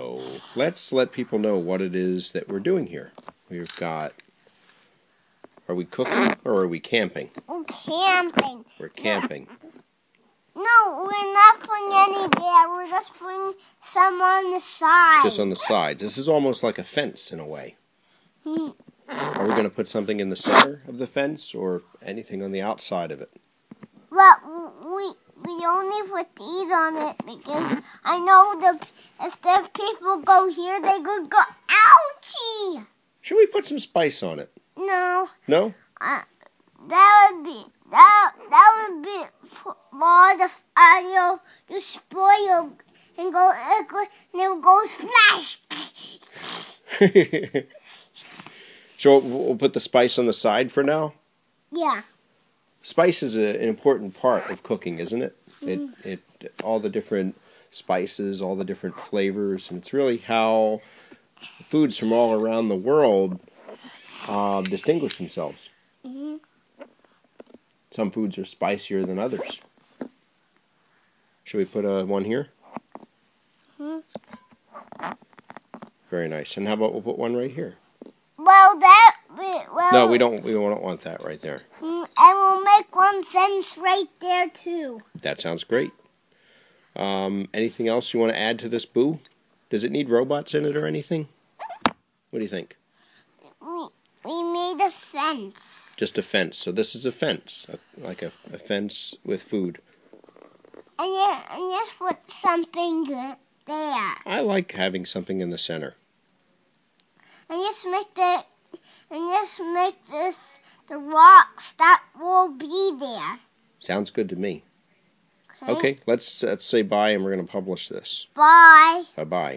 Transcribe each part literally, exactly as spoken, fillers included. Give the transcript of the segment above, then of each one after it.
So let's let people know what it is that we're doing here. We've got, are we cooking or are we camping? We're camping. We're camping. No, we're not putting any there. We're just putting some on the side. Just on the sides. This is almost like a fence in a way. Hmm. Are we going to put something in the center of the fence or anything on the outside of it? Well, we we only put these on it because I know the if the people go here, they could go, ouchie! Should we put some spice on it? No. No? Uh, that would be that that would be more the audio you spoil and go and it will go splash. So we'll put the spice on the side for now? Yeah. Spice is a, an important part of cooking, isn't it? Mm-hmm. It it all the different spices, all the different flavors, and it's really how foods from all around the world uh, distinguish themselves. Mm-hmm. Some foods are spicier than others. Should we put a one here? Mm-hmm. Very nice. And how about we'll put one right here? Well, that well. No, we don't. We don't want that right there. And we'll make one fence right there too. That sounds great. Um, anything else you want to add to this boo? Does it need robots in it or anything? What do you think? We we made a fence. Just a fence. So this is a fence, a, like a, a fence with food. And yeah, and just put something there. I like having something in the center. And just make the and just make this the rocks that will be there. Sounds good to me. Okay. Okay, let's let's say bye, and we're going to publish this. Bye. Bye bye.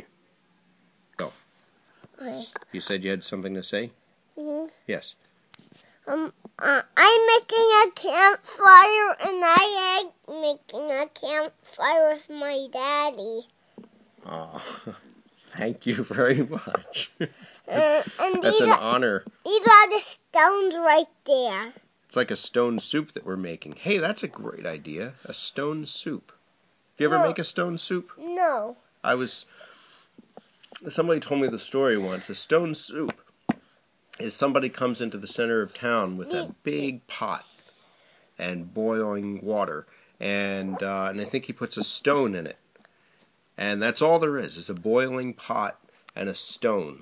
Go. Okay. You said you had something to say? Mm-hmm. Yes. Um, uh, I'm making a campfire, and I am making a campfire with my daddy. Oh, thank you very much. Uh, and That's these an are, honor. These are the stones right there. It's like a stone soup that we're making. Hey, that's a great idea. A stone soup. Do you ever No. make a stone soup? No. I was... Somebody told me the story once. A stone soup is somebody comes into the center of town with a big pot and boiling water. And, uh, and I think he puts a stone in it. And that's all there is. It's a boiling pot and a stone.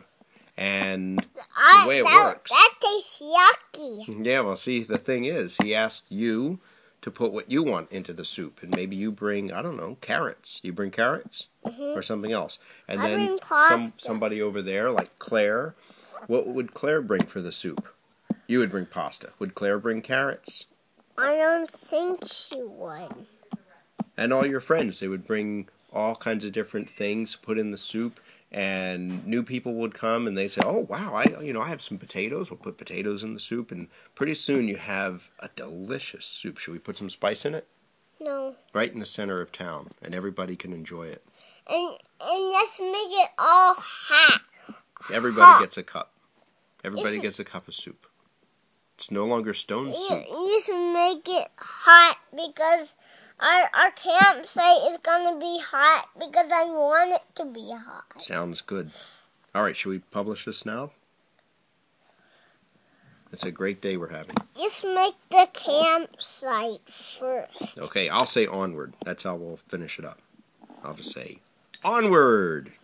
And I, the way it that, works... That tastes yucky. Yeah, well, see, the thing is, he asked you to put what you want into the soup. And maybe you bring, I don't know, carrots. You bring carrots? Mm-hmm. Or something else. And I then bring pasta. some somebody over there, like Claire, what would Claire bring for the soup? You would bring pasta. Would Claire bring carrots? I don't think she would. And all your friends, they would bring all kinds of different things put in the soup. And new people would come and they say, "Oh wow, I you know I have some potatoes. We'll put potatoes in the soup." And pretty soon you have a delicious soup. Should we put some spice in it? No. Right in the center of town, and everybody can enjoy it. And and let's make it all hot. Everybody hot. gets a cup. Everybody It's, gets a cup of soup. It's no longer stone you, soup. you just make it hot because our our campsite is gonna be hot because I want it to be hot. Sounds good. All right, should we publish this now? It's a great day we're having. Just make the campsite first. Okay, I'll say onward. That's how we'll finish it up. I'll just say onward.